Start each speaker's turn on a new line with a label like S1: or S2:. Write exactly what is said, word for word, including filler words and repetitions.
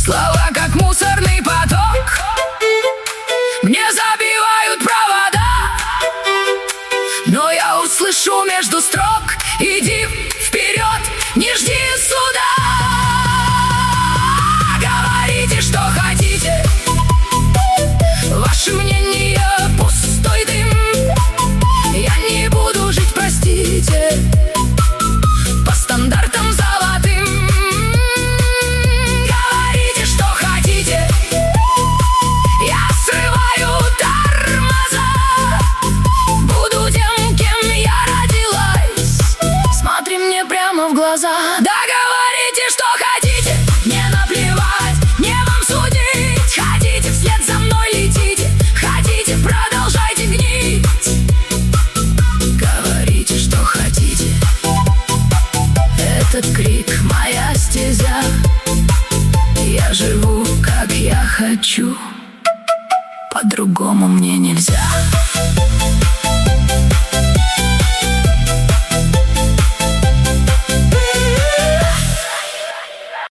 S1: Слова как мусорный поток мне забивают провода, но я услышу между строк: иди вперед, не жди суда. Говорите, что хотите, ваше мнение пустой дым. Я не буду жить, простите, по стандартам золотым. Говорите, что хотите, я срываю тормоза. Буду тем, кем я родилась. Смотри мне прямо в глаза. Да, говорите, что хотите, мне наплевать, не вам судить. Хотите, вслед за мной летите, хотите, продолжайте гнить. Говорите, что хотите, этот крик — моя стезя. Я живу, как я хочу, по-другому мне нельзя.